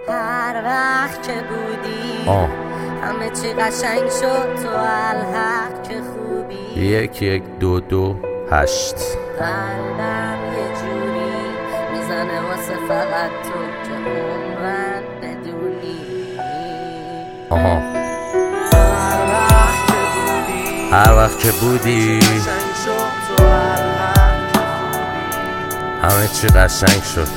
هر وقت که بودی همه چی قشنگ شد تو الحق که خوبی 1-1-2-2-8 قلبم یه جوری میزنه واسه فقط تو که عمرن بدونی هر وقت که بودی همه چی قشنگ شد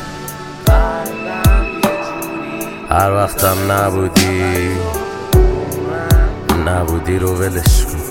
هر وقتم نبودی رو ولش کن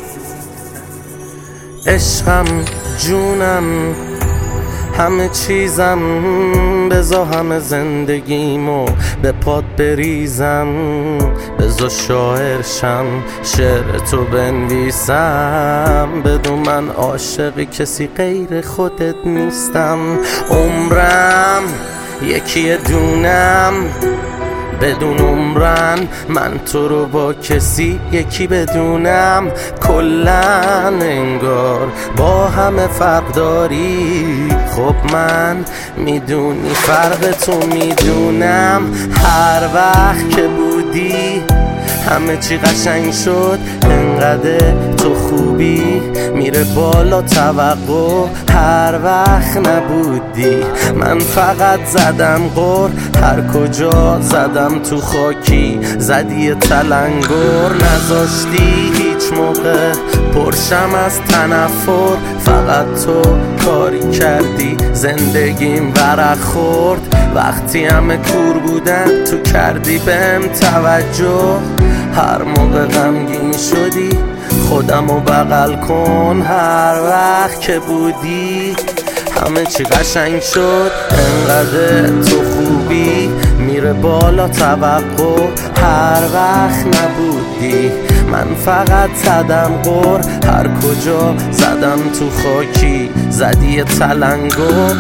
عشقم جونم همه چیزم بذار همه زندگیمو به پات بریزم بذار شاعر شم شعر تو بنویسم بدون من عاشق کسی غیر خودت نیستم عمرم یکی دونم بدون عمرن من تو رو با کسی یکی بدونم کلن انگار با همه فرق داری خب من میدونی فرق تو میدونم هر وقت که بودی همه چی قشنگ شد انقدر تو خوبی میره بالا توقع هر وقت نبودی من فقط زدم غر هر کجا زدم تو خاکی زدی تلنگر نذاشتی هیچ موقع پرشم از تنفر فقط تو کاری کردی زندگیم ورق خورد وقتی همه کور بودن تو کردی بهم توجه هر موقع غمگین شدی خودمو بغل کن هر وقت که بودی همه چی قشنگ شد انقدر تو خوبی میره بالا توقع هر وقت نبودی من فقط زدم غر هر کجا زدم تو خاکی زدی تلنگر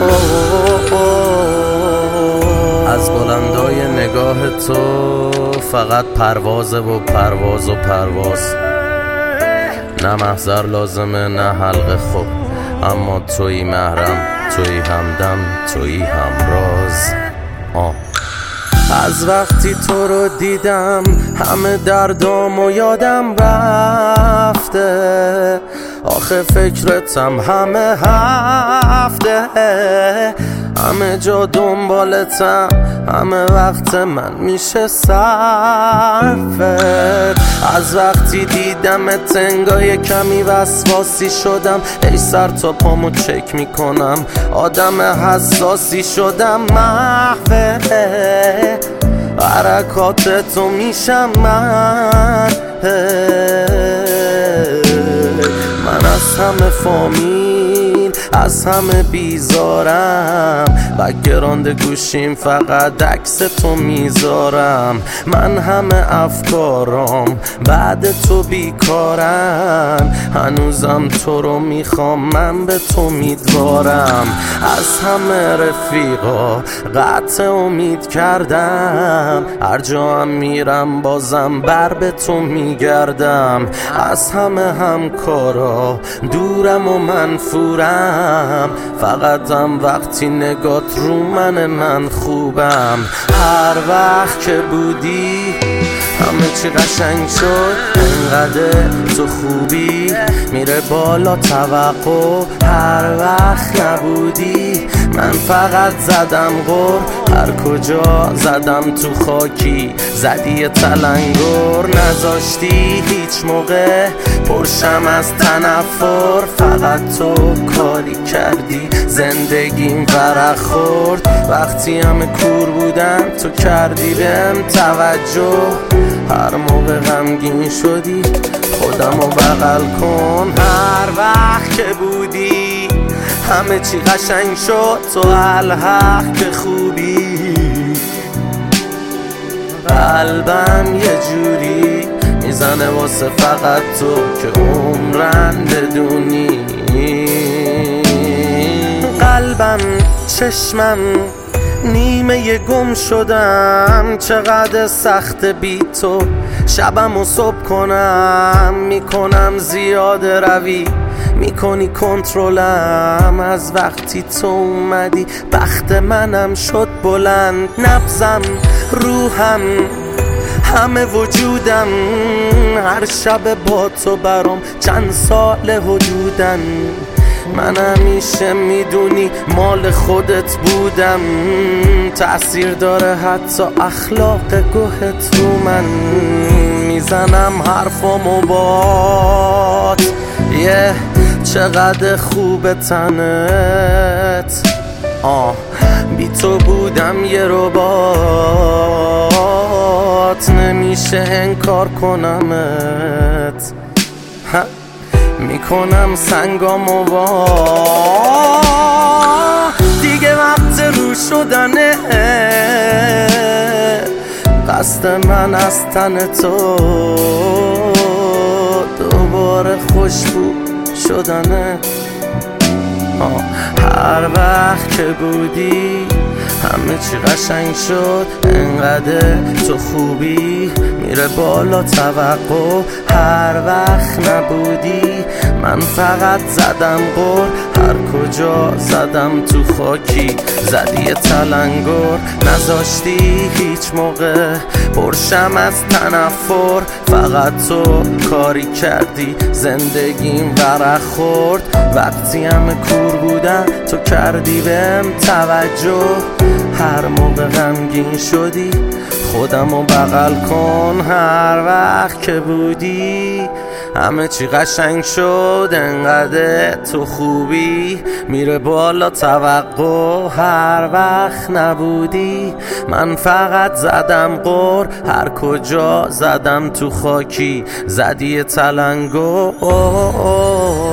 از بلندای نگاه تو فقط پروازه و پرواز و پرواز نه محضر لازمه نه حلقه خوب اما تویی محرم تویی همدم تویی همراز از وقتی تو رو دیدم همه دردامو یادم رفته آخه فکرتم همه هفته همه جا دنبالتم همه وقت من میشه صرفت از وقتی دیدمت انگار کمی وسواسی شدم ای سر تا پامو چک میکنم آدم حساسی شدم محوه حرکاتتو میشم من از همه فامیل از همه بیزارم بک‌گراند گوشیم فقط عکس تو میذارم من همه افکارام بعد تو بیکارن هنوزم تو رو میخوام من به تو امیدوارم از همه رفیقا قطع امید کردم هر جا هم میرم بازم بر به تو میگردم از همه همکارا دورم و منفورم فقط هم وقتی نگات رو من خوبم هر وقت که بودی همه چی قشنگ شد انقدر تو خوبی میره بالا توقع هر وقت نبودی من فقط زدم غر هر کجا زدم تو خاکی زدی تلنگر نذاشتی هیچ موقع پرشم از تنفر فقط تو کاری کردی زندگیم ورق خورد وقتی همه کور بودن تو کردی بهم توجه هر موقع غمگین شدی خودمو بغل کن هر وقت که بودی همه چی قشنگ شد تو الحق که خوبی قلبم یه جوری میزنه واسه فقط تو که عمرن بدونی قلبم چشمم نیمه گم شدم چقدر سخت بی تو شبم و صبح کنم میکنم زیاده روی میکنی کنترلم از وقتی تو اومدی بخت منم شد بلند نبزم روحم همه وجودم هر شب با تو برام چند سال حدودن من همیشه میدونی مال خودت بودم تأثیر داره حتی اخلاق گوهت رو من میزنم حرفامو بات چقدر خوب تنت بی تو بودم یه ربات نمیشه انکار کنمت میکنم سنگامو دیگه وقت رو شدنه قصد من از تن تو دوباره خوشبو شدنه هر وقت که بودی همه چی قشنگ شد انقدر تو خوبی میره بالا توقع هر وقت نبودی من فقط زدم غر هر کجا زدم تو خاکی زدی تلنگر نذاشتی هیچ موقع پرشم از تنفر فقط تو کاری کردی زندگیم ورق خورد وقتی همه کور بودن تو کردی بهم توجه هر موقع غمگین شدی خودمو بغل کن هر وقت که بودی همه چی قشنگ شد انقدر تو خوبی میره بالا توقع هر وقت نبودی من فقط زدم غر هر کجا زدم تو خاکی زدی تلنگر